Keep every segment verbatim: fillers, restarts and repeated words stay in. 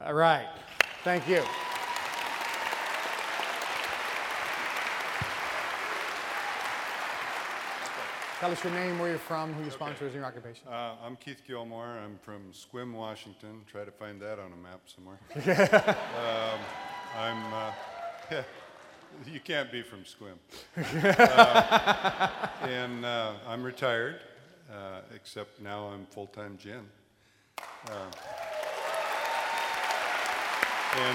All right. Thank you. Tell us your name, where you're from, who your sponsor is, and your occupation. Uh, I'm Keith Gilmore. I'm from Sequim, Washington. Try to find that on a map somewhere. um, I'm, uh, yeah, you can't be from Sequim. uh, and uh, I'm retired, uh, except now I'm full-time gin. Uh, and,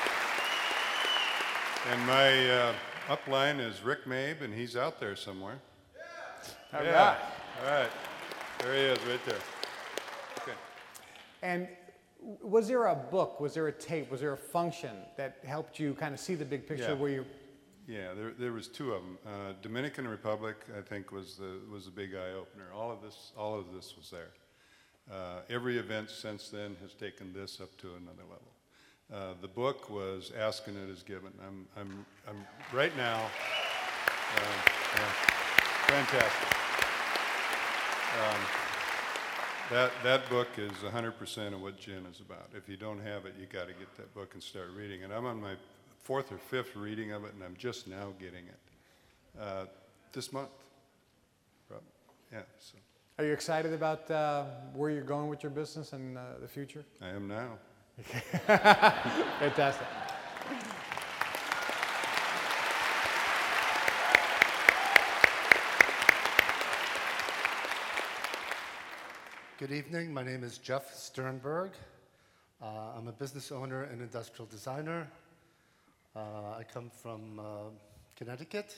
and my uh, upline is Rick Mabe, and he's out there somewhere. All yeah. right. All right. There he is, right there. Okay. And was there a book, was there a tape, was there a function that helped you kind of see the big picture Yeah. where you... Yeah, there, there was two of them. Uh, Dominican Republic, I think, was the was a big eye opener. All of this, all of this was there. Uh, every event since then has taken this up to another level. Uh, the book was Asking It Is Given. I'm, I'm, I'm right now. Uh, yeah, fantastic. Um, that that book is one hundred percent of what gin is about. If you don't have it, you got to get that book and start reading it. I'm on my fourth or fifth reading of it, and I'm just now getting it uh, this month. Yeah. So Are you excited about uh, where you're going with your business and uh, the future? I am now. Fantastic. Good evening. My name is Jeff Sternberg. Uh, I'm a business owner and industrial designer. Uh, I come from uh, Connecticut.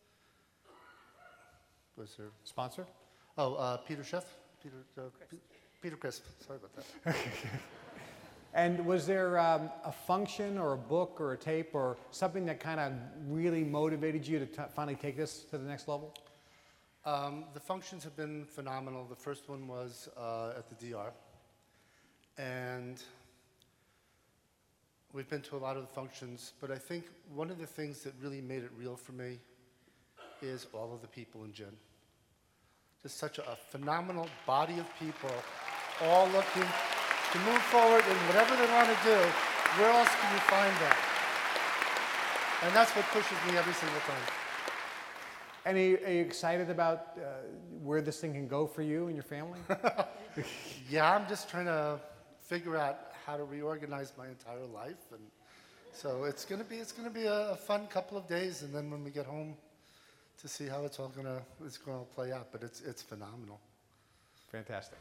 Was there? Sponsor? Oh, uh, Peter Chef. Peter. Uh, P- Peter Crisp. Sorry about that. And was there um, a function or a book or a tape or something that kind of really motivated you to t- finally take this to the next level? Um, the functions have been phenomenal. The first one was uh, at the D R, and we've been to a lot of the functions, but I think one of the things that really made it real for me is all of the people in gin. Just such a, a phenomenal body of people, all looking to move forward in whatever they want to do. Where else can you find that? And that's what pushes me every single time. And are you, are you excited about uh, where this thing can go for you and your family? Yeah, I'm just trying to figure out how to reorganize my entire life, and so it's gonna be it's gonna be a, a fun couple of days, and then when we get home, to see how it's all gonna it's gonna play out. But it's it's phenomenal. Fantastic.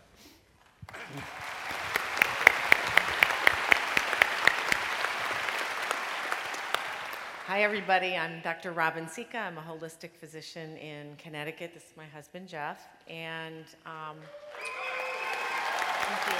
Hi, everybody. I'm Doctor Robin Sika. I'm a holistic physician in Connecticut. This is my husband, Jeff. And um, thank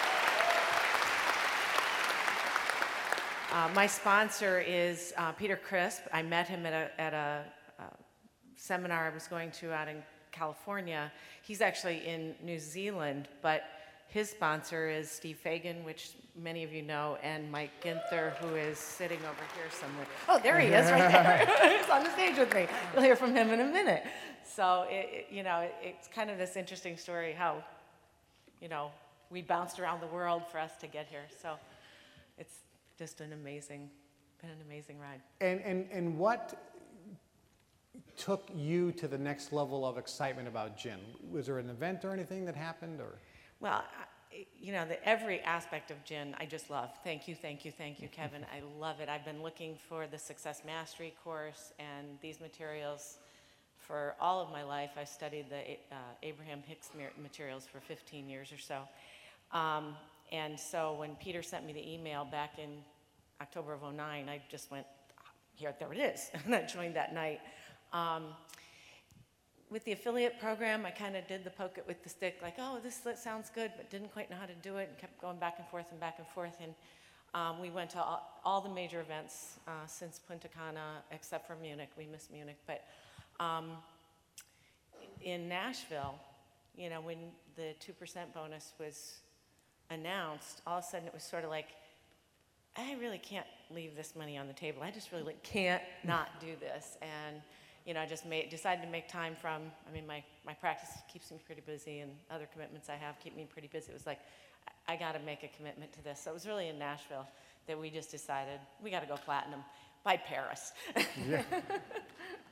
you. Uh, my sponsor is uh, Peter Crisp. I met him at a, at a, a seminar I was going to out in California. He's actually in New Zealand, but his sponsor is Steve Fagan, which many of you know, and Mike Ginther, who is sitting over here somewhere. Oh, there he is, right there. He's on the stage with me. You'll hear from him in a minute. So, it, it, you know, it, it's kind of this interesting story how, you know, we bounced around the world for us to get here. So, it's just an amazing, been an amazing ride. And, and, and what took you to the next level of excitement about gin? Was there an event or anything that happened, or? Well, I- you know, the, every aspect of gin I just love. Thank you, thank you, thank you, Kevin. I love it. I've been looking for the Success Mastery course and these materials for all of my life. I studied the uh, Abraham Hicks materials for fifteen years or so. Um, and so when Peter sent me the email back in October of oh nine, I just went, here, there it is. And I joined that night. Um, With the affiliate program, I kind of did the poke it with the stick, like, oh, this that sounds good, but didn't quite know how to do it, and kept going back and forth and back and forth. And um, we went to all, all the major events uh, since Punta Cana, except for Munich. We missed Munich. But um, in Nashville, you know, when the two percent bonus was announced, all of a sudden it was sort of like, I really can't leave this money on the table. I just really can't not do this. And you know, I just made, decided to make time from, I mean, my, my practice keeps me pretty busy and other commitments I have keep me pretty busy. It was like, I, I got to make a commitment to this. So it was really in Nashville that we just decided we got to go platinum by Paris. Yeah.